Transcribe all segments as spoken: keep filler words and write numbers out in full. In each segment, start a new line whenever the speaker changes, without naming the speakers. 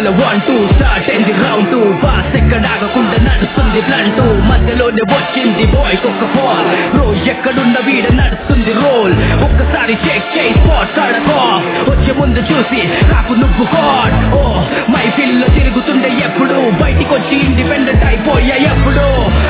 చల one two start అయింది round two bus ఎక్కడాగకుండా నడుస్తుంది ప్లాన్ టూ మధ్యలోనే వచ్చింది బాయ్స్ ఒక బాల్ బ్రో ఎక్కడున్న వీడ నడుస్తుంది రోల్ ఒక్కసారి చెక్ చేయి స్పాట్ కాడకో వచ్చే ముందు చూసి నాకు నువ్వు గాడ్ ఓ మై ఫీల్ తిరుగుతుండే ఎప్పుడు బయటికి వచ్చి ఇండిపెండెంట్ అయిపోయా ఎప్పుడు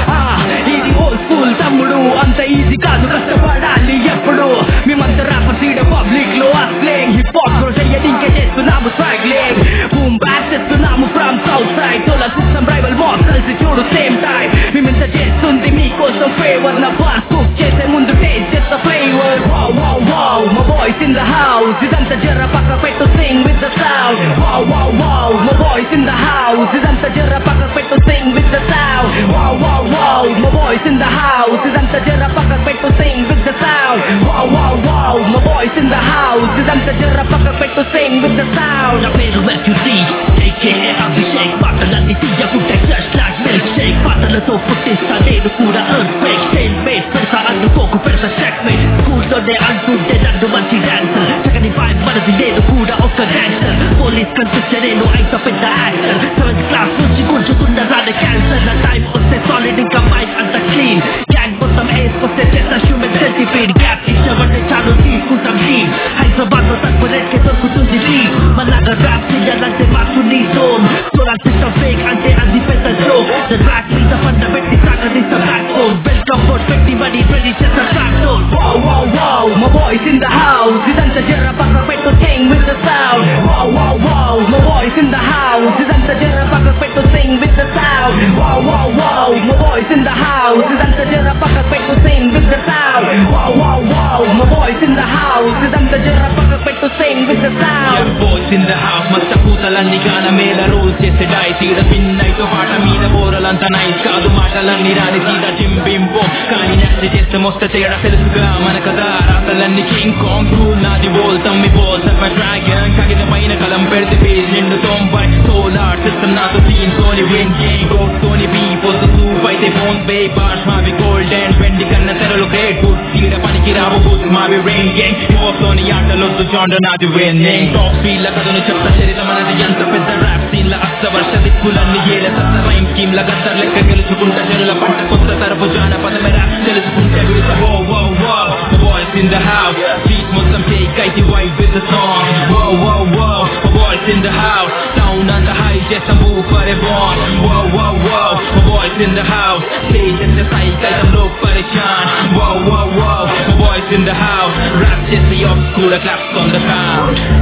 ఇది ఓల్డ్ స్కూల్ తమ్ముడు అంత ఈజీ కాదు కష్టపడాలి ఎప్పుడు మేమంతా రాపర్స్ ఈడ పబ్లిక్ లో అస్లేంగ్ హిప్ హాప్ గ్రో చేయడానికి చేస్తున్నాము స్వాగ్లింగ్ బూమ్ బ్యాక్ చేస్తున్నాము ఫ్రమ్ సౌత్ సైడ్ తోల సిస్టమ్ రైవల్ మాక్ కలిసి చూడు సేమ్ టైం మేమింత చేస్తుంది మీకోసం ఫేవర్ నా బాస్ కుక్ చేసే ముందు టేస్ట్ చేస్తా ఫ్లేవర్ వావ్ వావ్ వావ్ మా బాయ్స్ ఇన్ ద హౌస్ ఇదంతా జర్ర పక్క పెట్టు sing with the sound wow wow wow మా బాయ్స్ ఇన్ ద హౌస్ ఇదంతా జర్ర పక్క పెట్టు sing with the sound wow wow wow మా బాయ్స్ ఇన్ ద హౌస్ ఇదంతా జర్ర పక్క పెట్టు sing with the sound wow wow wow మా బాయ్స్ ఇన్ ద హౌస్ ఇదంతా జర్ర పక్క పెట్టు సింగ్ విత్ ద సౌండ్ నా పేరు రెఫ్యూజీ ఏకేఏ అభిషేక్ పాటలన్నీ తీయకుంటే జస్ట్ లైక్ మిల్క్ షేక్ పాటలతో పుట్టిస్తా నేను కూడా ఎర్త్ బ్రేక్ స్టైల్ బేస్ పెడతా అందుకోకు పెడతా చెక్ మేట్ స్కూల్లోనే అంటుంటే నన్ను మంచి డాన్సర్ చక్కని వైబ్ మనది నేను కూడా ఒక డాన్సర్ పోలీస్ కనిపిస్తే నేను అయితే పెద్ద యాక్టర్ సెవెంత్ క్లాస్ నుంచి గుంజుతున్న రాని క్యాన్సర్ నా టైం వస్తే సాలిడ్ ఇంకా మైండ్ అంత క్లీన్ గ్యాంగ్ మొత్తం వేసుకొస్తే చేస్తా హ్యూమన్ సెంటిపీడ్ గ్యాప్ ఇచ్చామంటే చాలు తీసుకుంటాం టీమ్ హైదరాబాద్ లో తక్కువ రేట్కే దొరుకుతుంది టీమ్ మళ్ళాగా ర్యాప్ చేయాలంటే మాకు నీ జోన్ సోలార్ సిస్టమ్ ఫేక్ అంటే అది పెద్ద జోక్ ద ట్రాక్ మీద పండ పెట్టి సాగదీస్తా బ్యాక్ ఫోన్ వెల్కమ్ బోర్డ్ పెట్టి మనీ రెడీ చేస్తా track zone wow wow wow మా బాయ్స్ ఇన్ ద హౌస్ ఇదంతా జర్ర పక్క పెట్టు sing with the sound wow wow wow మా బాయ్స్ ఇన్ ద హౌస్ ఇదంతా జర్ర పక్క పెట్టు sing with the sound wow wow wow మా బాయ్స్ ఇన్ ద హౌస్ ఇదంతా జర్ర పక్క పెట్టు sing with the sound wow wow wow మా బాయ్స్ ఇన్ ద హౌస్ ఇదంతా జర్ర పక్క పెట్టు sing with the sound boys in the house మస్త కూతలన్నీ గాన మేల రోల్ చేసే డై తీర పిన్నైతో పాట మీద బోరలంతా నైస్ కాదు మాటలన్నీ రాని తీర జింబింబో కానీ నచ్చి చేస్తే మొత్త తేడా తెలుసుగా మన కదా రాతలన్నీ కింగ్ కాంగ్ రూల్ నాది బోల్ తమ్మి బోల్ సర్వ డ్రాగన్ కాగిత పైన కలం పెడితే పేజ్ నిండు తొంభై సోలార్ సిస్టమ్ నాతో టీమ్ తోని విన్ గేమ్ గోట్ తోని బీ పొద్దు సూప్ అయితే ఫోన్ పే బాష్ మావి గోల్డెన్ వెండి కన్న తెరలు గ్రేట్ గుడ్ తీర పనికి రావు గుడ్ మావి రెయిన్ గేమ్ హిప్ తోని ఆటలొద్దు జాండ నాది విన్నింగ్ టాప్ స్పీడ్ ల కథను చెప్తా చరిత్ర మనది ఎంత పెద్ద ర్యాప్ సీన్ ల అస్త వర్ష దిక్కులన్నీ ఏల సత్త రైమ్ స్కీమ్ ల గద్దర్ లెక్క గెలుచుకుంటా జనుల పంట కొత్త తరపు జానపదమే ర్యాప్ తెలుసుకుంటే విడుత whoa whoa whoa boys in the house beat మొత్తం టేక్ అయితే vibe with the song whoa whoa whoa boys in the house down on the high just move for a ball whoa whoa whoa boys in the house stage and the side అయితే లోక్ పరేషాన్ whoa whoa whoa boys in the house rap just the old school claps on the ground